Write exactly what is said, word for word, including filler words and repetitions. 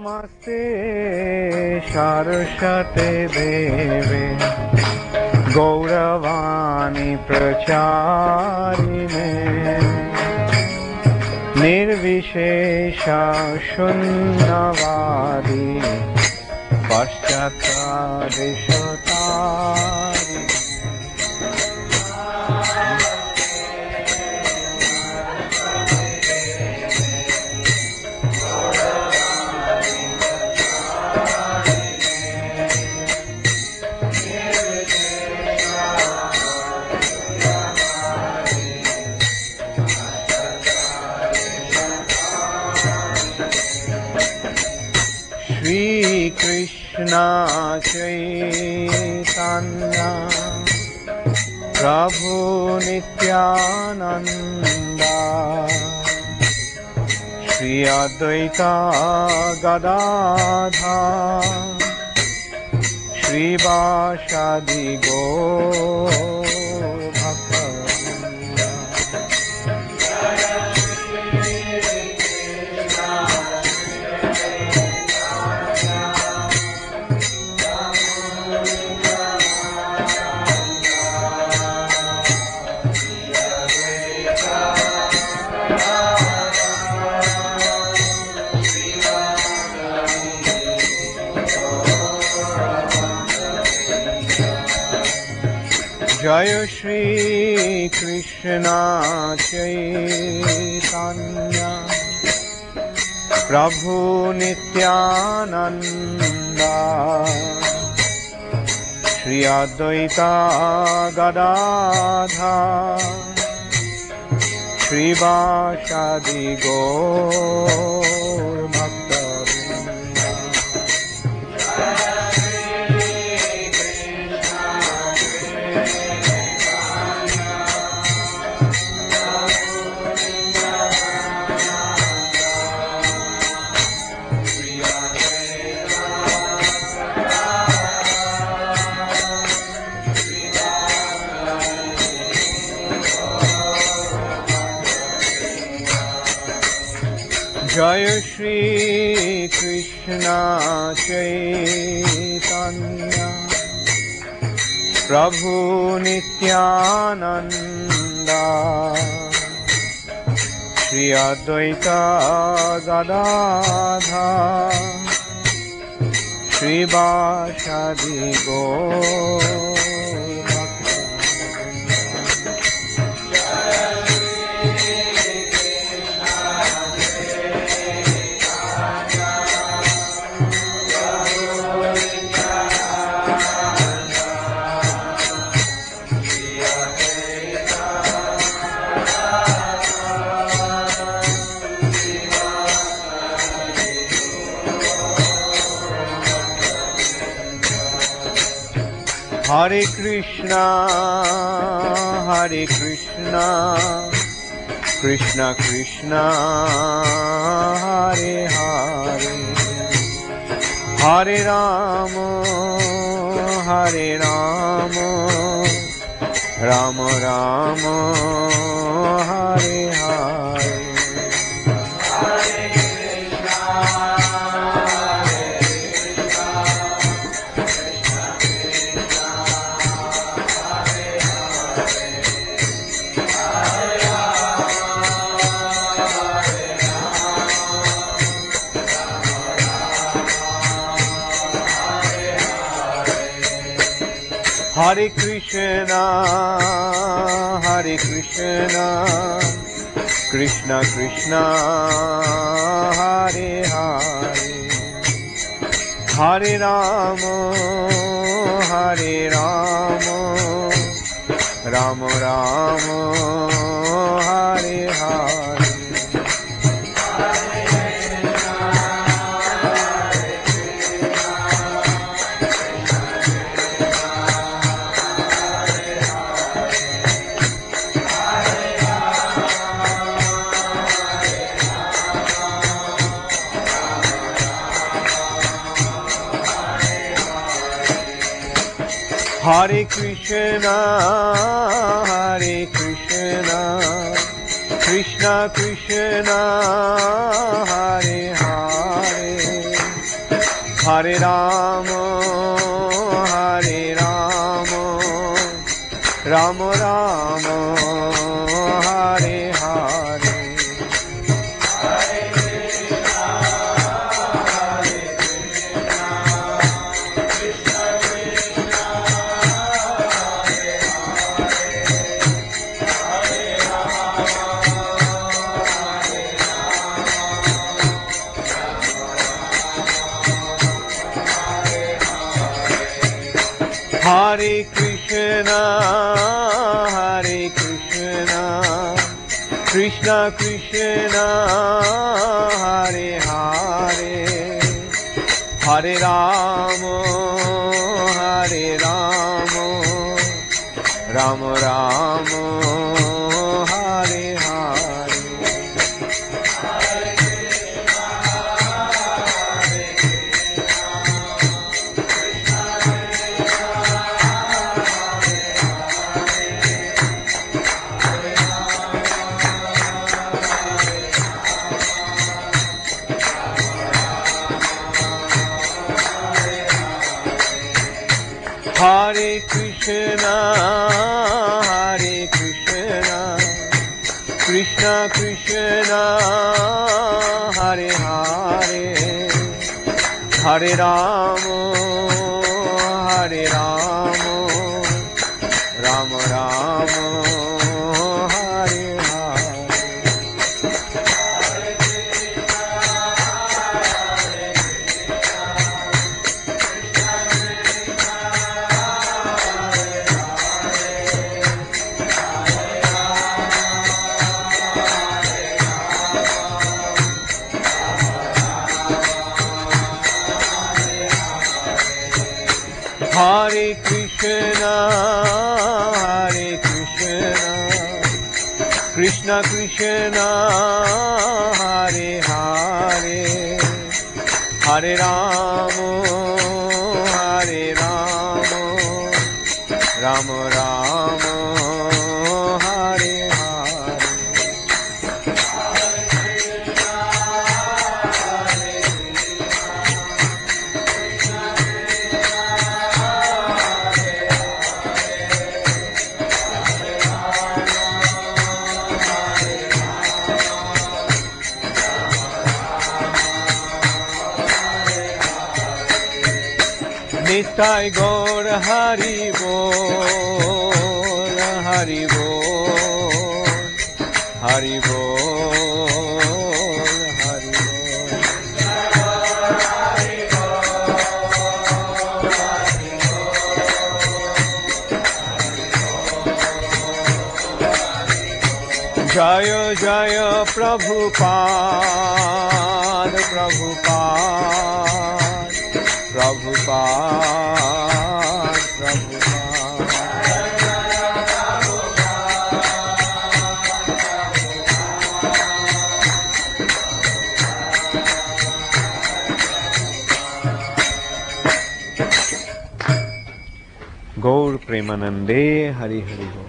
नमस्ते सरस्वते देवे गौरवाणी प्रचारिणे निर्विशेष शून्यवादी पश्चात्तारिणे Krishna Chaitanya Prabhu Nityananda Shri Advaita Gadadhar Shri Vasadi Gaur Jaya Shri Krishna Chaitanya Prabhu Nityananda Shri Advaita Gadadhar Shri Vasadi Gaur Jaya Shri Krishna Chaitanya Prabhu Nityananda Shri Advaita Gadadhar Shri Vasadi Gaur Hare Krishna, Hare Krishna, Krishna Krishna, Hare Hare, Hare Rama, Hare Rama, Rama Rama, Hare Hare. Hare Krishna, Hare Krishna, Krishna Krishna, Hare Hare, Hare Rama, Hare Rama, Rama Rama, Hare Hare. Hare Krishna, Hare Krishna, Krishna Krishna, Hare Hare, Hare Rama, Hare Rama, Rama Rama, Hare Hare. Hare Krishna, Hare Krishna, Krishna Krishna, Hare Hare, Hare Rama, Hare Rama, Rama Rama, Hare Hare. Hare Krishna, Hare Krishna, Krishna Krishna, Hare Hare, Hare Rama, Hare Rama, Rama Rama, Hare Hare. Hare Krishna, Hare Krishna, Krishna Krishna, Hare Hare, Hare Rama, Hare Rama, Rama Rama, Hare Hare. Nitai Gaur Hari Bol, Hari Bol, Hari Bol, Hari Bol. Jaya Jaya Prabhupada, Prabhupada, Prabhupada, Prabhupada. Gaur Premanande, Hari Hari.